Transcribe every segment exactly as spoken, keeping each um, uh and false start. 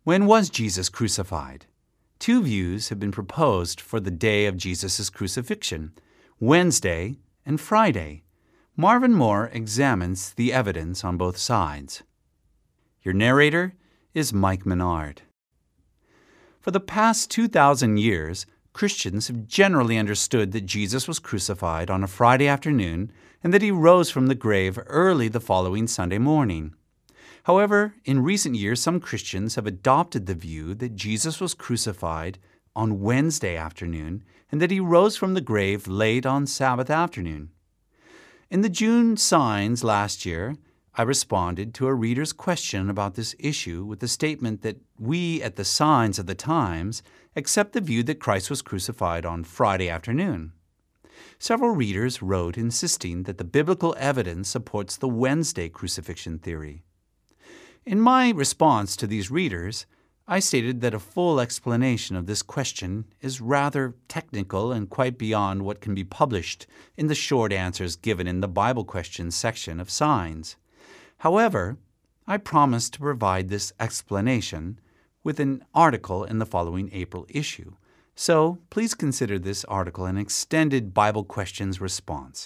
When was Jesus crucified? Two views have been proposed for the day of Jesus' crucifixion, Wednesday and Friday. Marvin Moore examines the evidence on both sides. Your narrator is Mike Menard. For the past two thousand years, Christians have generally understood that Jesus was crucified on a Friday afternoon and that he rose from the grave early the following Sunday morning. However, in recent years, some Christians have adopted the view that Jesus was crucified on Wednesday afternoon and that he rose from the grave late on Sabbath afternoon. In the June Signs last year, I responded to a reader's question about this issue with the statement that we at the Signs of the Times accept the view that Christ was crucified on Friday afternoon. Several readers wrote insisting that the biblical evidence supports the Wednesday crucifixion theory. In my response to these readers, I stated that a full explanation of this question is rather technical and quite beyond what can be published in the short answers given in the Bible questions section of Signs. However, I promised to provide this explanation with an article in the following April issue, so please consider this article an extended Bible questions response.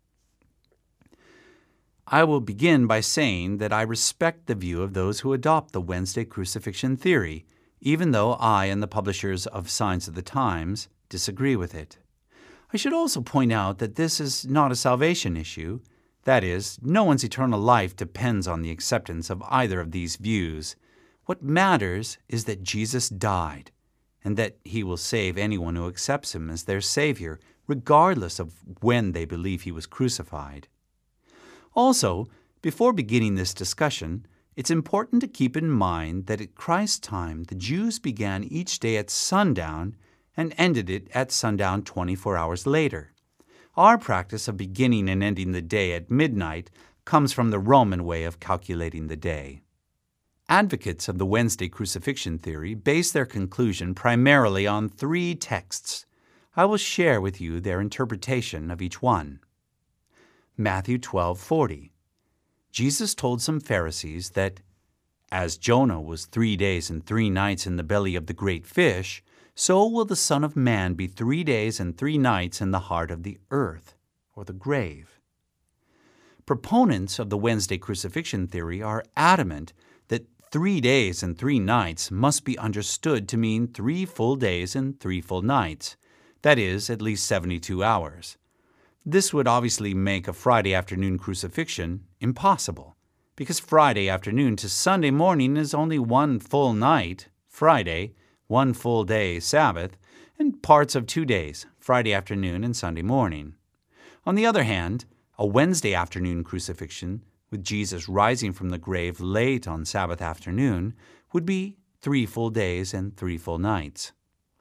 I will begin by saying that I respect the view of those who adopt the Wednesday crucifixion theory, even though I and the publishers of Signs of the Times disagree with it. I should also point out that this is not a salvation issue. That is, no one's eternal life depends on the acceptance of either of these views. What matters is that Jesus died, and that he will save anyone who accepts him as their Savior, regardless of when they believe he was crucified. Also, before beginning this discussion, it's important to keep in mind that at Christ's time, the Jews began each day at sundown and ended it at sundown twenty-four hours later. Our practice of beginning and ending the day at midnight comes from the Roman way of calculating the day. Advocates of the Wednesday crucifixion theory base their conclusion primarily on three texts. I will share with you their interpretation of each one. Matthew twelve forty. Jesus told some Pharisees that, as Jonah was three days and three nights in the belly of the great fish, so will the Son of Man be three days and three nights in the heart of the earth, or the grave. Proponents of the Wednesday crucifixion theory are adamant that three days and three nights must be understood to mean three full days and three full nights, that is, at least seventy-two hours. This would obviously make a Friday afternoon crucifixion impossible, because Friday afternoon to Sunday morning is only one full night, Friday, one full day, Sabbath, and parts of two days, Friday afternoon and Sunday morning. On the other hand, a Wednesday afternoon crucifixion, with Jesus rising from the grave late on Sabbath afternoon, would be three full days and three full nights.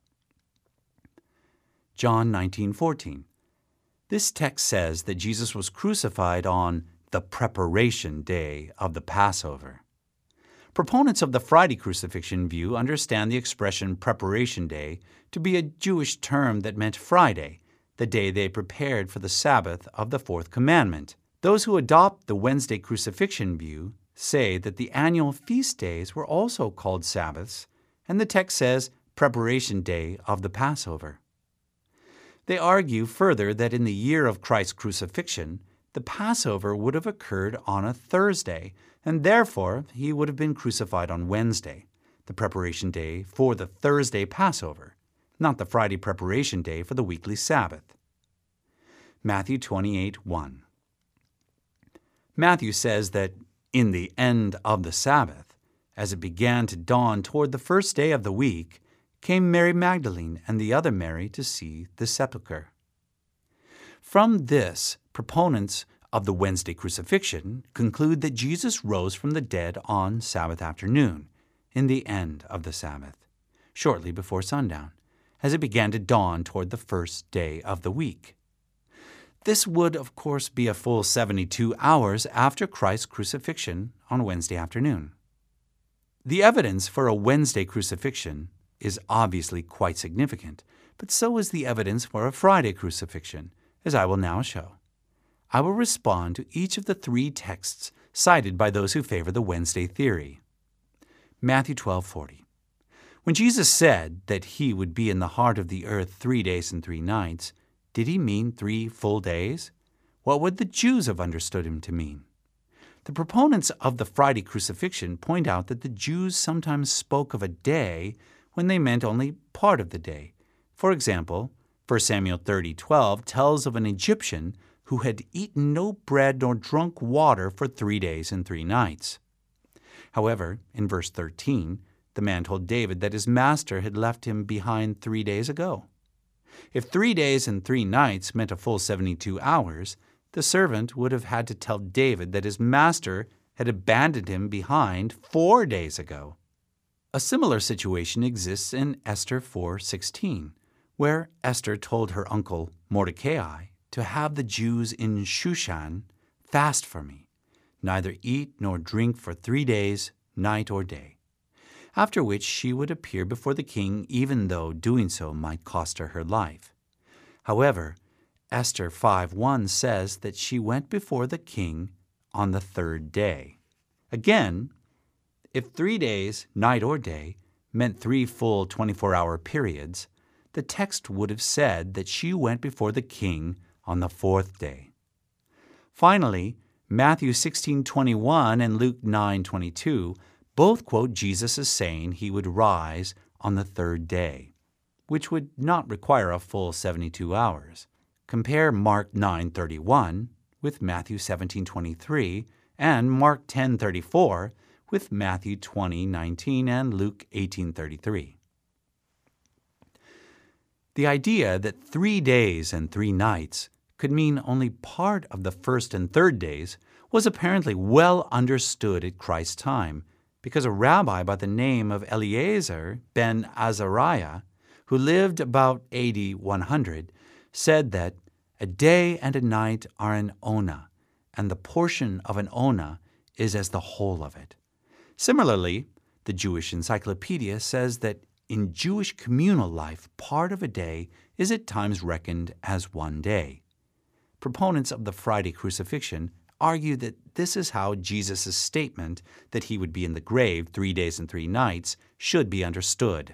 John nineteen fourteen. This text says that Jesus was crucified on the preparation day of the Passover. Proponents of the Friday crucifixion view understand the expression preparation day to be a Jewish term that meant Friday, the day they prepared for the Sabbath of the fourth commandment. Those who adopt the Wednesday crucifixion view say that the annual feast days were also called Sabbaths, and the text says preparation day of the Passover. They argue further that in the year of Christ's crucifixion, the Passover would have occurred on a Thursday, and therefore he would have been crucified on Wednesday, the preparation day for the Thursday Passover, not the Friday preparation day for the weekly Sabbath. Matthew twenty-eight one. Matthew says that in the end of the Sabbath, as it began to dawn toward the first day of the week, came Mary Magdalene and the other Mary to see the sepulchre. From this, proponents of the Wednesday crucifixion conclude that Jesus rose from the dead on Sabbath afternoon, in the end of the Sabbath, shortly before sundown, as it began to dawn toward the first day of the week. This would, of course, be a full seventy-two hours after Christ's crucifixion on Wednesday afternoon. The evidence for a Wednesday crucifixion is obviously quite significant, but so is the evidence for a Friday crucifixion, as I will now show. I will respond to each of the three texts cited by those who favor the Wednesday theory. Matthew twelve forty. When Jesus said that he would be in the heart of the earth three days and three nights, did he mean three full days? What would the Jews have understood him to mean? The proponents of the Friday crucifixion point out that the Jews sometimes spoke of a day when they meant only part of the day. For example, First Samuel thirty twelve tells of an Egyptian who had eaten no bread nor drunk water for three days and three nights. However, in verse thirteen, the man told David that his master had left him behind three days ago. If three days and three nights meant a full seventy-two hours, the servant would have had to tell David that his master had abandoned him behind four days ago. A similar situation exists in Esther four sixteen, where Esther told her uncle Mordecai to have the Jews in Shushan fast for me, neither eat nor drink for three days, night or day, after which she would appear before the king, even though doing so might cost her her life. However, Esther five one says that she went before the king on the third day. Again, if three days, night or day, meant three full twenty-four hour periods, the text would have said that she went before the king on the fourth day. Finally, Matthew sixteen twenty-one and Luke nine twenty-two both quote Jesus as saying he would rise on the third day, which would not require a full seventy-two hours. Compare Mark nine thirty-one with Matthew seventeen twenty-three and Mark ten thirty-four with Matthew twenty nineteen and Luke eighteen thirty-three. The idea that three days and three nights could mean only part of the first and third days was apparently well understood at Christ's time, because a rabbi by the name of Eliezer ben Azariah, who lived about A D one hundred, said that a day and a night are an ona, and the portion of an ona is as the whole of it. Similarly, the Jewish Encyclopedia says that in Jewish communal life, part of a day is at times reckoned as one day. Proponents of the Friday crucifixion argue that this is how Jesus' statement that he would be in the grave three days and three nights should be understood.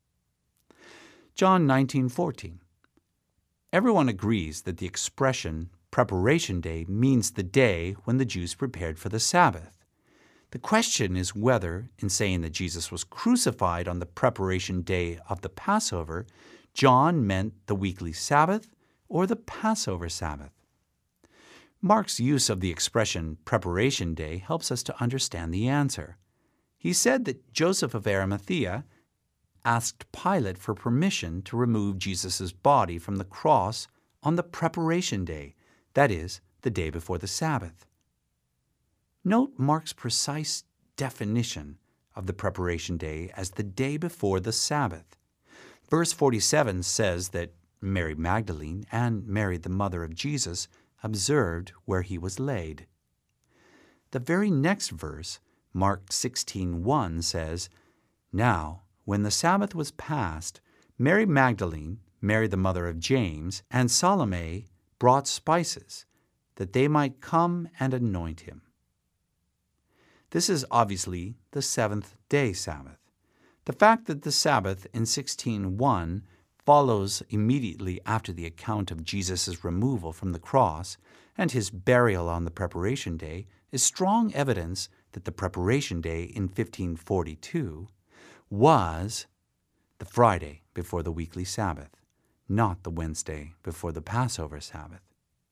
John nineteen fourteen. Everyone agrees that the expression preparation day means the day when the Jews prepared for the Sabbath. The question is whether, in saying that Jesus was crucified on the preparation day of the Passover, John meant the weekly Sabbath or the Passover Sabbath. Mark's use of the expression preparation day helps us to understand the answer. He said that Joseph of Arimathea asked Pilate for permission to remove Jesus' body from the cross on the preparation day, that is, the day before the Sabbath. Note Mark's precise definition of the preparation day as the day before the Sabbath. Verse forty-seven says that Mary Magdalene and Mary, the mother of Jesus, observed where he was laid. The very next verse, Mark sixteen one, says, "Now, when the Sabbath was past, Mary Magdalene, Mary the mother of James, and Salome brought spices, that they might come and anoint him." This is obviously the seventh-day Sabbath. The fact that the Sabbath in sixteen one follows immediately after the account of Jesus' removal from the cross and his burial on the preparation day is strong evidence that the preparation day in fifteen forty-two was the Friday before the weekly Sabbath, not the Wednesday before the Passover Sabbath.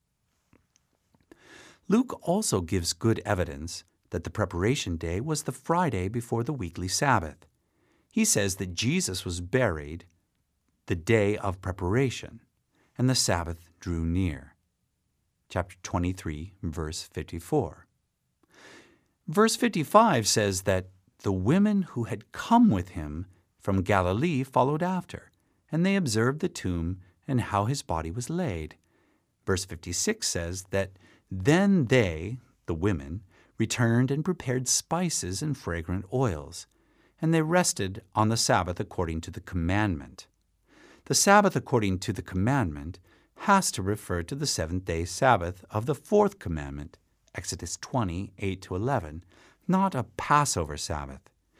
Luke also gives good evidence that the preparation day was the Friday before the weekly Sabbath. He says that Jesus was buried the day of preparation, and the Sabbath drew near. Chapter twenty-three, verse fifty-four. Verse fifty-five says that the women who had come with him from Galilee followed after, and they observed the tomb and how his body was laid. Verse fifty-six says that then they, the women, returned and prepared spices and fragrant oils, and they rested on the Sabbath according to the commandment. The Sabbath according to the commandment has to refer to the seventh-day Sabbath of the fourth commandment, Exodus twenty, eight to eleven, not a Passover Sabbath.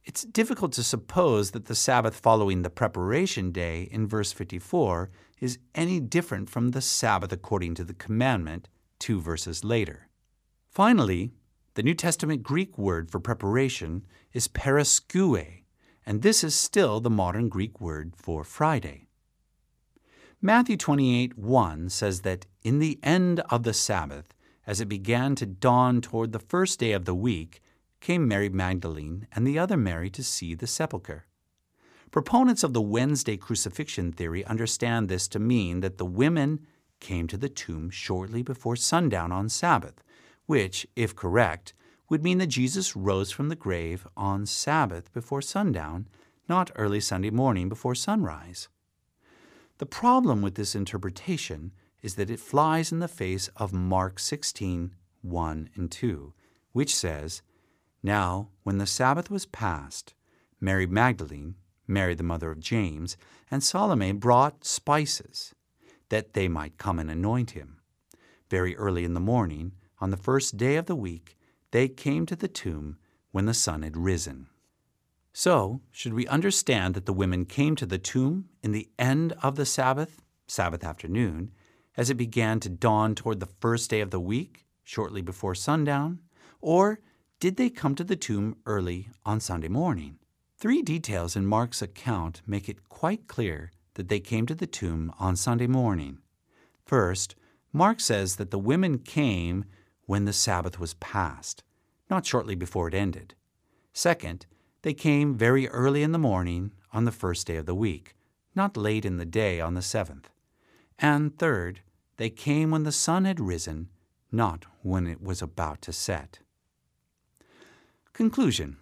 It's difficult to suppose that the Sabbath following the preparation day in verse fifty-four is any different from the Sabbath according to the commandment two verses later. Finally, the New Testament Greek word for preparation is periskeuo, and this is still the modern Greek word for Friday. Matthew twenty-eight one says that in the end of the Sabbath, as it began to dawn toward the first day of the week, came Mary Magdalene and the other Mary to see the sepulchre. Proponents of the Wednesday crucifixion theory understand this to mean that the women came to the tomb shortly before sundown on Sabbath, which, if correct, would mean that Jesus rose from the grave on Sabbath before sundown, not early Sunday morning before sunrise. The problem with this interpretation is that it flies in the face of Mark sixteen one and two, which says, "Now, when the Sabbath was past, Mary Magdalene, Mary the mother of James, and Salome brought spices, that they might come and anoint him. Very early in the morning, on the first day of the week, they came to the tomb when the sun had risen." So, should we understand that the women came to the tomb in the end of the Sabbath, Sabbath afternoon, as it began to dawn toward the first day of the week, shortly before sundown, or did they come to the tomb early on Sunday morning? Three details in Mark's account make it quite clear that they came to the tomb on Sunday morning. First, Mark says that the women came when the Sabbath was past, not shortly before it ended. Second, they came very early in the morning on the first day of the week, not late in the day on the seventh. And third, they came when the sun had risen, not when it was about to set. Conclusion.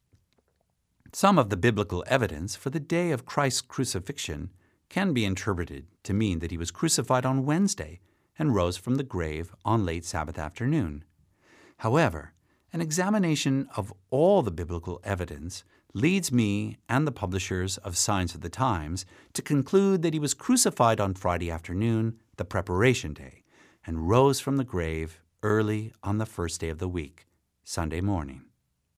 Some of the biblical evidence for the day of Christ's crucifixion can be interpreted to mean that he was crucified on Wednesday and rose from the grave on late Sabbath afternoon. However, an examination of all the biblical evidence leads me and the publishers of Signs of the Times to conclude that he was crucified on Friday afternoon, the preparation day, and rose from the grave early on the first day of the week, Sunday morning.